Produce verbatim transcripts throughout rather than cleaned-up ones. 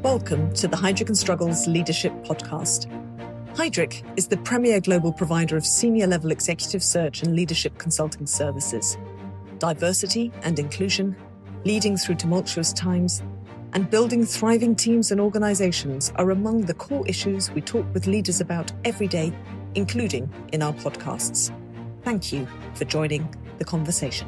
Welcome to the Heidrick and Struggles Leadership Podcast. Heidrick is the premier global provider of senior-level executive search and leadership consulting services. Diversity and inclusion, leading through tumultuous times, and building thriving teams and organizations are among the core issues we talk with leaders about every day, including in our podcasts. Thank you for joining the conversation.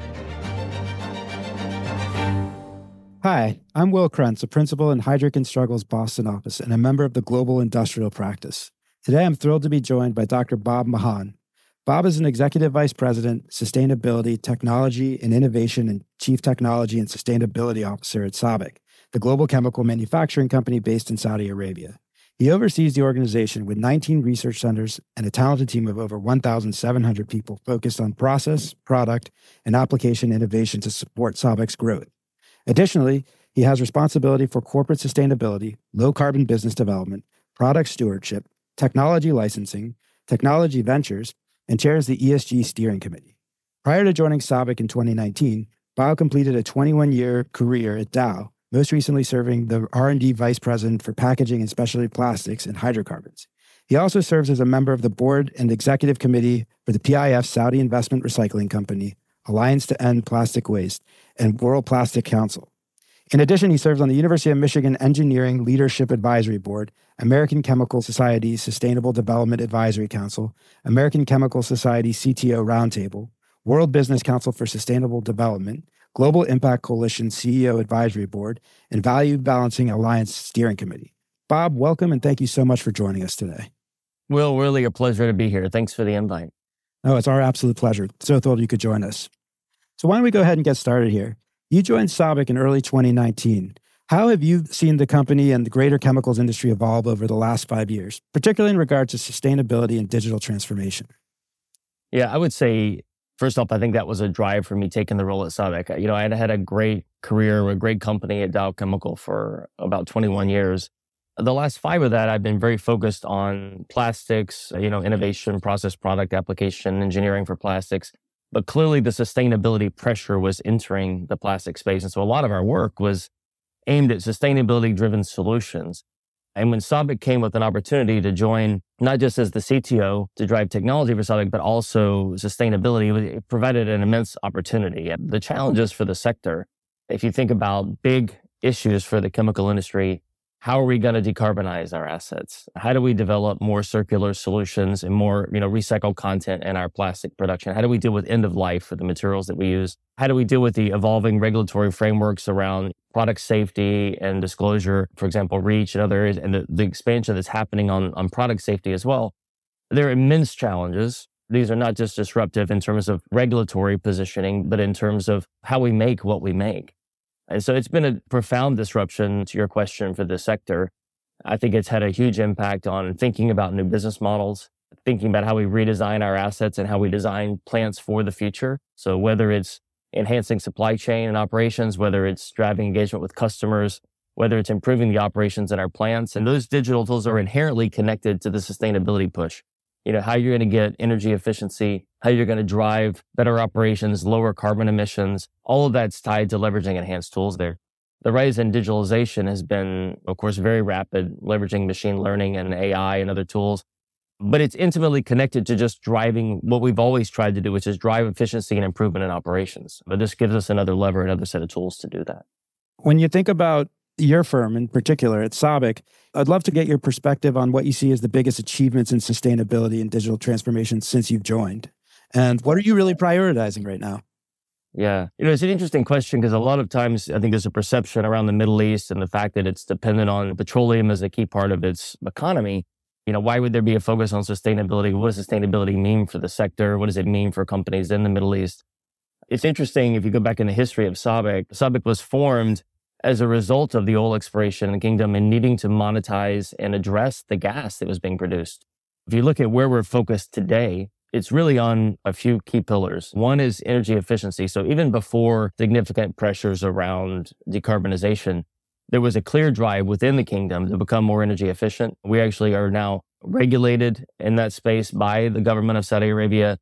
Hi, I'm Will Krentz, a principal in Heidrick and Struggles Boston office and a member of the Global Industrial Practice. Today, I'm thrilled to be joined by Doctor Bob Mahan. Bob is an Executive Vice President, Sustainability, Technology, and Innovation and Chief Technology and Sustainability Officer at SABIC, the global chemical manufacturing company based in Saudi Arabia. He oversees the organization with nineteen research centers and a talented team of over one thousand seven hundred people focused on process, product, and application innovation to support SABIC's growth. Additionally, he has responsibility for corporate sustainability, low-carbon business development, product stewardship, technology licensing, technology ventures, and chairs the E S G Steering Committee. Prior to joining SABIC in twenty nineteen, Bob completed a twenty-one-year career at Dow, most recently serving the R and D Vice President for Packaging and Specialty Plastics and Hydrocarbons. He also serves as a member of the board and executive committee for the P I F Saudi Investment Recycling Company, Alliance to End Plastic Waste, and World Plastic Council. In addition, he serves on the University of Michigan Engineering Leadership Advisory Board, American Chemical Society Sustainable Development Advisory Council, American Chemical Society C T O Roundtable, World Business Council for Sustainable Development, Global Impact Coalition C E O Advisory Board, and Value Balancing Alliance Steering Committee. Bob, welcome, and thank you so much for joining us today. Will, really a pleasure to be here. Thanks for the invite. Oh, it's our absolute pleasure. So thrilled you could join us. So why don't we go ahead and get started here? You joined SABIC in early twenty nineteen. How have you seen the company and the greater chemicals industry evolve over the last five years, particularly in regard to sustainability and digital transformation? Yeah, I would say, first off, I think that was a drive for me taking the role at SABIC. You know, I had had a great career, a great company at Dow Chemical for about twenty-one years. The last five of that, I've been very focused on plastics, you know, innovation, process, product, application, engineering for plastics. But clearly the sustainability pressure was entering the plastic space. And so a lot of our work was aimed at sustainability-driven solutions. And when SABIC came with an opportunity to join, not just as the C T O to drive technology for SABIC, but also sustainability, it provided an immense opportunity. The challenges for the sector, if you think about big issues for the chemical industry, how are we going to decarbonize our assets? How do we develop more circular solutions and more, you know, recycled content in our plastic production? How do we deal with end of life for the materials that we use? How do we deal with the evolving regulatory frameworks around product safety and disclosure, for example, REACH and other areas, and the, the expansion that's happening on, on product safety as well? There are immense challenges. These are not just disruptive in terms of regulatory positioning, but in terms of how we make what we make. And so it's been a profound disruption to your question for the sector. I think it's had a huge impact on thinking about new business models, thinking about how we redesign our assets and how we design plants for the future. So whether it's enhancing supply chain and operations, whether it's driving engagement with customers, whether it's improving the operations in our plants, and those digital tools are inherently connected to the sustainability push. You know, how you're going to get energy efficiency, how you're going to drive better operations, lower carbon emissions, all of that's tied to leveraging enhanced tools there. The rise in digitalization has been, of course, very rapid, leveraging machine learning and A I and other tools. But it's intimately connected to just driving what we've always tried to do, which is drive efficiency and improvement in operations. But this gives us another lever, another set of tools to do that. When you think about your firm in particular at SABIC, I'd love to get your perspective on what you see as the biggest achievements in sustainability and digital transformation since you've joined. And what are you really prioritizing right now? Yeah, you know, it's an interesting question because a lot of times I think there's a perception around the Middle East and the fact that it's dependent on petroleum as a key part of its economy. You know, why would there be a focus on sustainability? What does sustainability mean for the sector? What does it mean for companies in the Middle East? It's interesting if you go back in the history of SABIC. SABIC was formed as a result of the oil exploration in the kingdom and needing to monetize and address the gas that was being produced. If you look at where we're focused today, it's really on a few key pillars. One is energy efficiency. So even before significant pressures around decarbonization, there was a clear drive within the kingdom to become more energy efficient. We actually are now regulated in that space by the government of Saudi Arabia.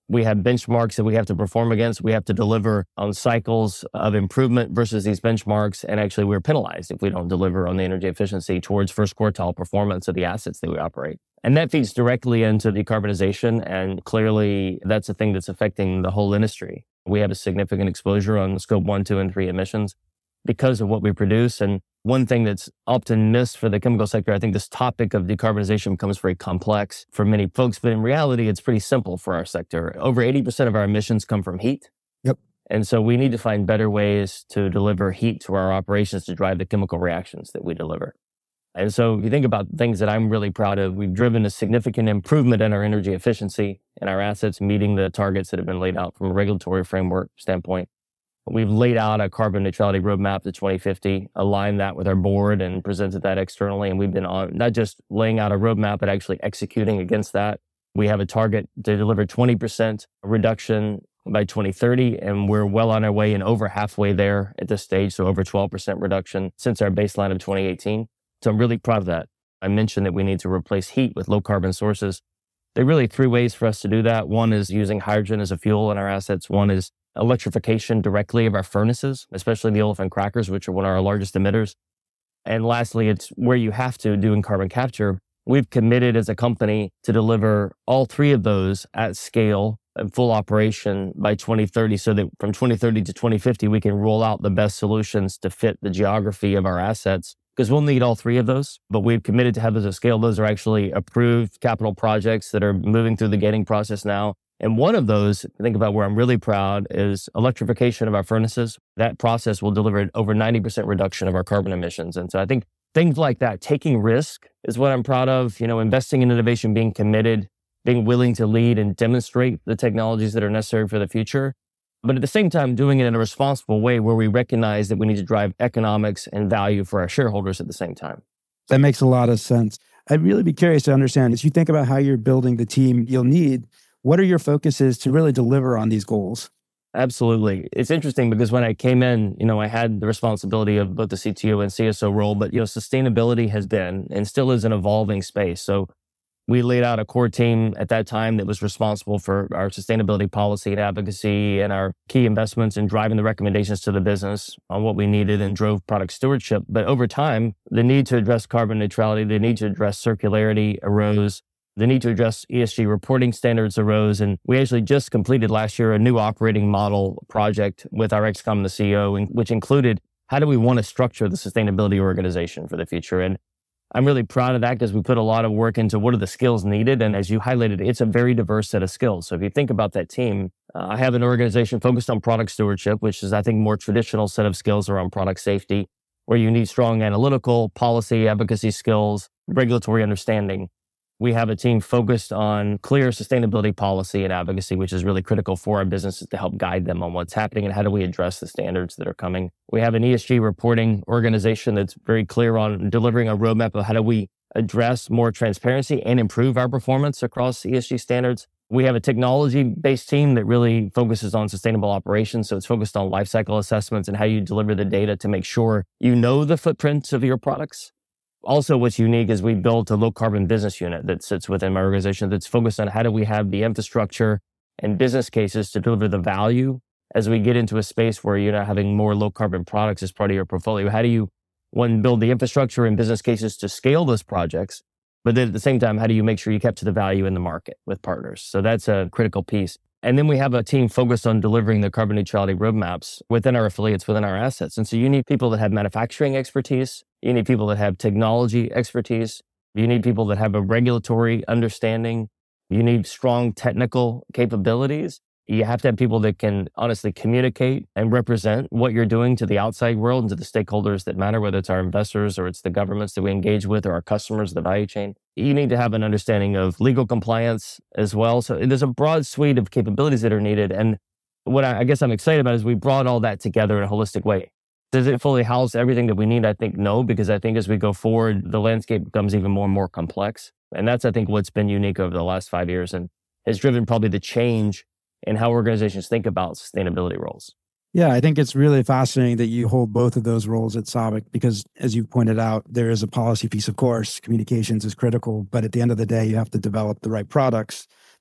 We have benchmarks that we have to perform against. We have to deliver on cycles of improvement versus these benchmarks. And actually, we're penalized if we don't deliver on the energy efficiency towards first quartile performance of the assets that we operate. And that feeds directly into decarbonization. And clearly, that's a thing that's affecting the whole industry. We have a significant exposure on scope one, two, and three emissions because of what we produce. And one thing that's often missed for the chemical sector, I think this topic of decarbonization becomes very complex for many folks, but in reality, it's pretty simple for our sector. Over eighty percent of our emissions come from heat. Yep. And so we need to find better ways to deliver heat to our operations to drive the chemical reactions that we deliver. And so if you think about things that I'm really proud of, we've driven a significant improvement in our energy efficiency and our assets meeting the targets that have been laid out from a regulatory framework standpoint. We've laid out a carbon neutrality roadmap to twenty fifty, aligned that with our board and presented that externally. And we've been on not just laying out a roadmap, but actually executing against that. We have a target to deliver twenty percent reduction by twenty thirty, and we're well on our way and over halfway there at this stage, so over twelve percent reduction since our baseline of twenty eighteen. So I'm really proud of that. I mentioned that we need to replace heat with low carbon sources. There are really three ways for us to do that. One is using hydrogen as a fuel in our assets. One is electrification directly of our furnaces, especially the olefin crackers, which are one of our largest emitters. And lastly, it's where you have to do in carbon capture. We've committed as a company to deliver all three of those at scale and full operation by twenty thirty, so that from twenty thirty to twenty fifty, we can roll out the best solutions to fit the geography of our assets, because we'll need all three of those. But we've committed to have those at scale. Those are actually approved capital projects that are moving through the gating process now. And one of those, think about where I'm really proud, is electrification of our furnaces. That process will deliver over ninety percent reduction of our carbon emissions. And so I think things like that, taking risk is what I'm proud of, you know, investing in innovation, being committed, being willing to lead and demonstrate the technologies that are necessary for the future. But at the same time, doing it in a responsible way where we recognize that we need to drive economics and value for our shareholders at the same time. That makes a lot of sense. I'd really be curious to understand, as you think about how you're building the team you'll need, what are your focuses to really deliver on these goals? Absolutely. It's interesting because when I came in, you know, I had the responsibility of both the C T O and C S O role, but, you know, sustainability has been and still is an evolving space. So we laid out a core team at that time that was responsible for our sustainability policy and advocacy and our key investments in driving the recommendations to the business on what we needed and drove product stewardship. But over time, the need to address carbon neutrality, the need to address circularity arose. The need to address E S G reporting standards arose, and we actually just completed last year a new operating model project with our ex-com, the C E O, which included how do we want to structure the sustainability organization for the future. And I'm really proud of that because we put a lot of work into what are the skills needed. And as you highlighted, it's a very diverse set of skills. So if you think about that team, uh, I have an organization focused on product stewardship, which is, I think, more traditional set of skills around product safety, where you need strong analytical, policy, advocacy skills, regulatory understanding. We have a team focused on clear sustainability policy and advocacy, which is really critical for our businesses to help guide them on what's happening and how do we address the standards that are coming. We have an E S G reporting organization that's very clear on delivering a roadmap of how do we address more transparency and improve our performance across E S G standards. We have a technology-based team that really focuses on sustainable operations. So it's focused on life cycle assessments and how you deliver the data to make sure you know the footprints of your products. Also, what's unique is we built a low carbon business unit that sits within my organization that's focused on how do we have the infrastructure and business cases to deliver the value as we get into a space where you're not having more low carbon products as part of your portfolio. How do you, one, build the infrastructure and business cases to scale those projects? But then at the same time, how do you make sure you capture the value in the market with partners? So that's a critical piece. And then we have a team focused on delivering the carbon neutrality roadmaps within our affiliates, within our assets. And so you need people that have manufacturing expertise. You need people that have technology expertise. You need people that have a regulatory understanding. You need strong technical capabilities. You have to have people that can honestly communicate and represent what you're doing to the outside world and to the stakeholders that matter, whether it's our investors or it's the governments that we engage with or our customers, the value chain. You need to have an understanding of legal compliance as well. So there's a broad suite of capabilities that are needed. And what I, I guess I'm excited about is we brought all that together in a holistic way. Does it fully house everything that we need? I think no, because I think as we go forward, the landscape becomes even more and more complex. And that's, I think, what's been unique over the last five years and has driven probably the change in how organizations think about sustainability roles. Yeah, I think it's really fascinating that you hold both of those roles at SABIC because, as you pointed out, there is a policy piece, of course. Communications is critical, but at the end of the day, you have to develop the right products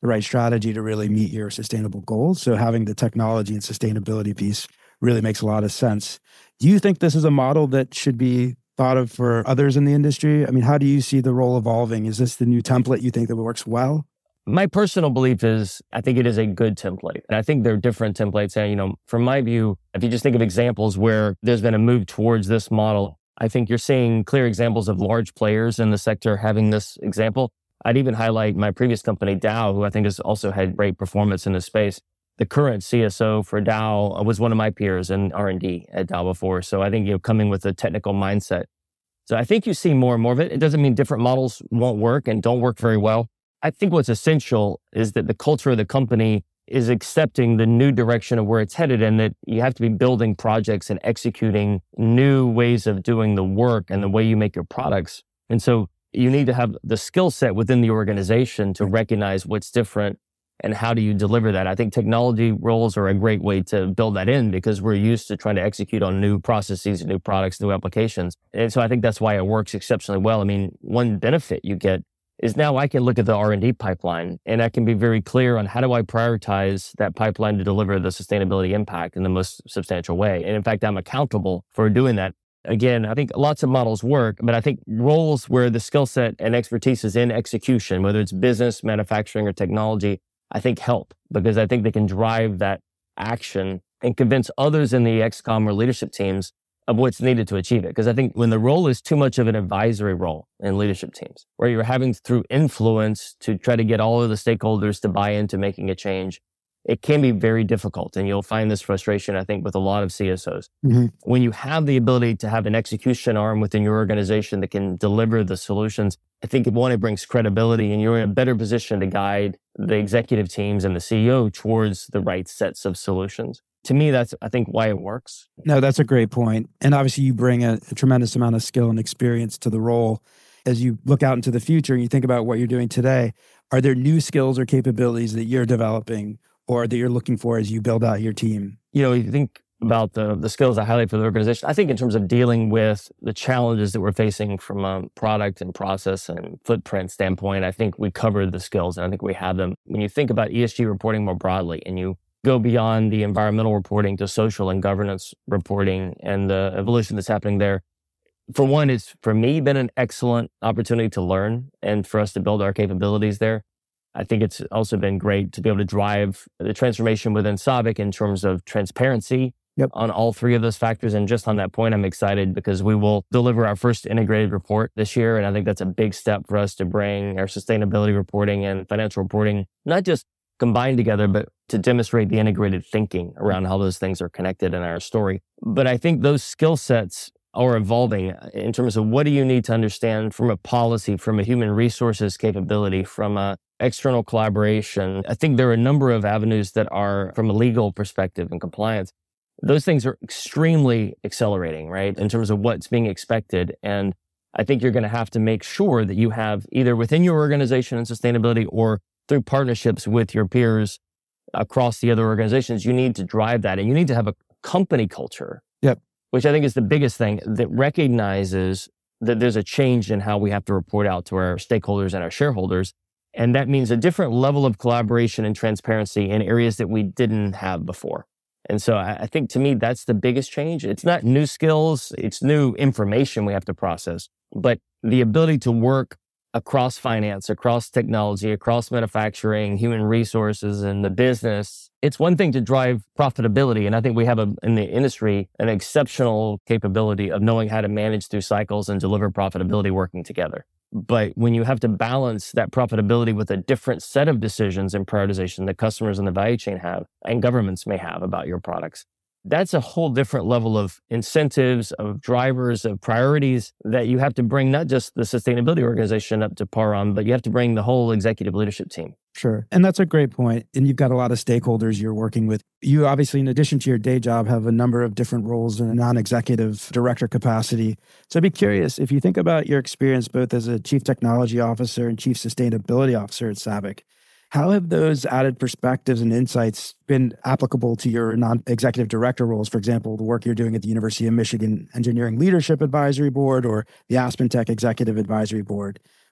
the right strategy to really meet your sustainable goals. So having the technology and sustainability piece really makes a lot of sense. Do you think this is a model that should be thought of for others in the industry? I mean, how do you see the role evolving? Is this the new template you think that works well? My personal belief is I think it is a good template. And I think there are different templates. And, you know, from my view, if you just think of examples where there's been a move towards this model, I think you're seeing clear examples of large players in the sector having this example. I'd even highlight my previous company, Dow, who I think has also had great performance in this space. The current C S O for Dow was one of my peers in R and D at Dow before. So I think, you know, coming with a technical mindset. So I think you see more and more of it. It doesn't mean different models won't work and don't work very well. I think what's essential is that the culture of the company is accepting the new direction of where it's headed, and that you have to be building projects and executing new ways of doing the work and the way you make your products. And so you need to have the skill set within the organization to recognize what's different and how do you deliver that. I think technology roles are a great way to build that in because we're used to trying to execute on new processes, new products, new applications. And so I think that's why it works exceptionally well. I mean, one benefit you get is now I can look at the R and D pipeline and I can be very clear on how do I prioritize that pipeline to deliver the sustainability impact in the most substantial way. And in fact, I'm accountable for doing that. Again, I think lots of models work, but I think roles where the skill set and expertise is in execution, whether it's business, manufacturing, or technology, I think help because I think they can drive that action and convince others in the X COM or leadership teams of what's needed to achieve it. Because I think when the role is too much of an advisory role in leadership teams, where you're having through influence to try to get all of the stakeholders to buy into making a change, it can be very difficult. And you'll find this frustration, I think, with a lot of C S Os. Mm-hmm. When you have the ability to have an execution arm within your organization that can deliver the solutions, I think one, it brings credibility and you're in a better position to guide the executive teams and the C E O towards the right sets of solutions. To me, that's, I think, why it works. No, that's a great point. And obviously you bring a, a tremendous amount of skill and experience to the role. As you look out into the future and you think about what you're doing today, are there new skills or capabilities that you're developing or that you're looking for as you build out your team? You know, you think about the, the skills I highlight for the organization. I think in terms of dealing with the challenges that we're facing from a product and process and footprint standpoint, I think we covered the skills and I think we have them. When you think about E S G reporting more broadly and you go beyond the environmental reporting to social and governance reporting and the evolution that's happening there, for one, it's for me been an excellent opportunity to learn and for us to build our capabilities there. I think it's also been great to be able to drive the transformation within SABIC in terms of transparency yep. on all three of those factors. And just on that point, I'm excited because we will deliver our first integrated report this year. And I think that's a big step for us to bring our sustainability reporting and financial reporting, not just combined together, but to demonstrate the integrated thinking around how those things are connected in our story. But I think those skill sets are evolving in terms of what do you need to understand from a policy, from a human resources capability, from a external collaboration. I think there are a number of avenues that are from a legal perspective and compliance. Those things are extremely accelerating, right? In terms of what's being expected. And I think you're going to have to make sure that you have either within your organization and sustainability or through partnerships with your peers across the other organizations, you need to drive that. And you need to have a company culture, yep. which I think is the biggest thing that recognizes that there's a change in how we have to report out to our stakeholders and our shareholders. And that means a different level of collaboration and transparency in areas that we didn't have before. And so I think to me, that's the biggest change. It's not new skills, it's new information we have to process, but the ability to work across finance, across technology, across manufacturing, human resources, and the business. It's one thing to drive profitability. And I think we have a, in the industry an exceptional capability of knowing how to manage through cycles and deliver profitability working together. But when you have to balance that profitability with a different set of decisions and prioritization that customers in the value chain have and governments may have about your products, that's a whole different level of incentives, of drivers, of priorities that you have to bring not just the sustainability organization up to par on, but you have to bring the whole executive leadership team. Sure. And that's a great point. And you've got a lot of stakeholders you're working with. You obviously, in addition to your day job, have a number of different roles in a non-executive director capacity. So I'd be curious, if you think about your experience both as a chief technology officer and chief sustainability officer at SABIC, how have those added perspectives and insights been applicable to your non-executive director roles? For example, the work you're doing at the University of Michigan Engineering Leadership Advisory Board or the Aspen Tech Executive Advisory Board.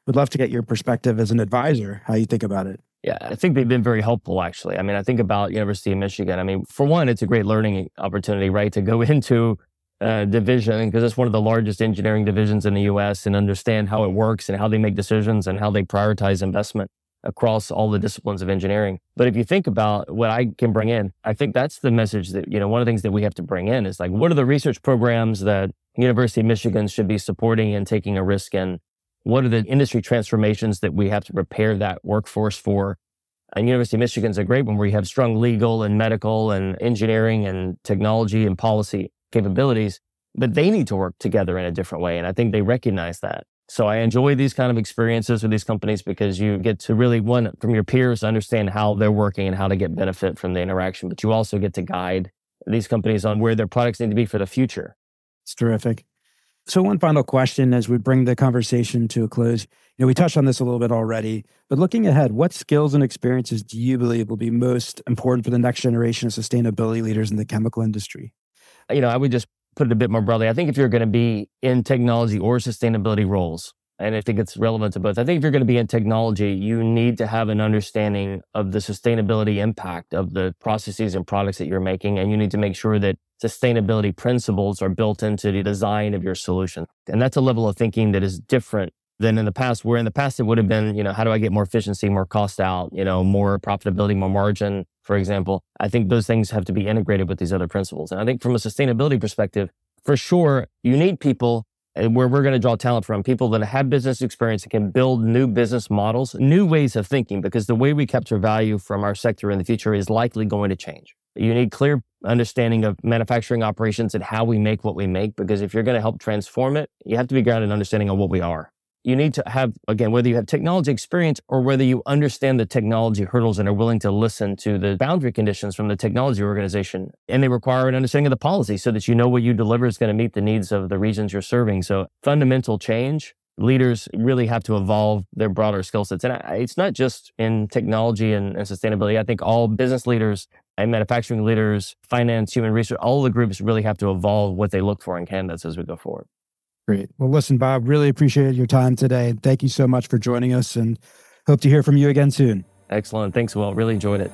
Would love to get your perspective as an advisor, how you think about it. Yeah, I think they've been very helpful, actually. I mean, I think about University of Michigan. I mean, for one, it's a great learning opportunity, right? To go into a division, because it's one of the largest engineering divisions in the U S, and understand how it works and how they make decisions and how they prioritize investment across all the disciplines of engineering. But if you think about what I can bring in, I think that's the message that, you know, one of the things that we have to bring in is like, what are the research programs that University of Michigan should be supporting and taking a risk in? What are the industry transformations that we have to prepare that workforce for? And University of Michigan is a great one where you have strong legal and medical and engineering and technology and policy capabilities, but they need to work together in a different way. And I think they recognize that. So I enjoy these kind of experiences with these companies because you get to really, one, from your peers, understand how they're working and how to get benefit from the interaction, but you also get to guide these companies on where their products need to be for the future. It's terrific. So one final question as we bring the conversation to a close. You know, we touched on this a little bit already, but looking ahead, what skills and experiences do you believe will be most important for the next generation of sustainability leaders in the chemical industry? You know, I would just put it a bit more broadly. I think if you're going to be in technology or sustainability roles, and I think it's relevant to both, I think if you're going to be in technology, you need to have an understanding of the sustainability impact of the processes and products that you're making, and you need to make sure that sustainability principles are built into the design of your solution. And that's a level of thinking that is different than in the past, where in the past it would have been, you know, how do I get more efficiency, more cost out, you know, more profitability, more margin, for example. I think those things have to be integrated with these other principles. And I think from a sustainability perspective, for sure, you need people, and where we're going to draw talent from, people that have business experience and can build new business models, new ways of thinking, because the way we capture value from our sector in the future is likely going to change. You need clear understanding of manufacturing operations and how we make what we make, because if you're going to help transform it, you have to be grounded in understanding of what we are. You need to have, again, whether you have technology experience or whether you understand the technology hurdles and are willing to listen to the boundary conditions from the technology organization. And they require an understanding of the policy so that you know what you deliver is going to meet the needs of the regions you're serving. So fundamental change, leaders really have to evolve their broader skill sets. And it's not just in technology and, and sustainability. I think all business leaders and manufacturing leaders, finance, human research, all the groups really have to evolve what they look for in candidates as we go forward. Great. Well, listen, Bob, really appreciate your time today. Thank you so much for joining us and hope to hear from you again soon. Excellent. Thanks, Will. Really enjoyed it.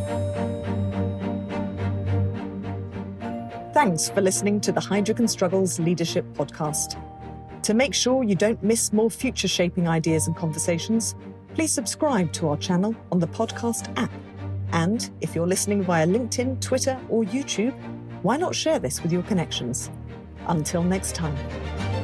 Thanks for listening to the Heidrick and Struggles Leadership Podcast. To make sure you don't miss more future-shaping ideas and conversations, please subscribe to our channel on the podcast app. And if you're listening via LinkedIn, Twitter, or YouTube, why not share this with your connections? Until next time.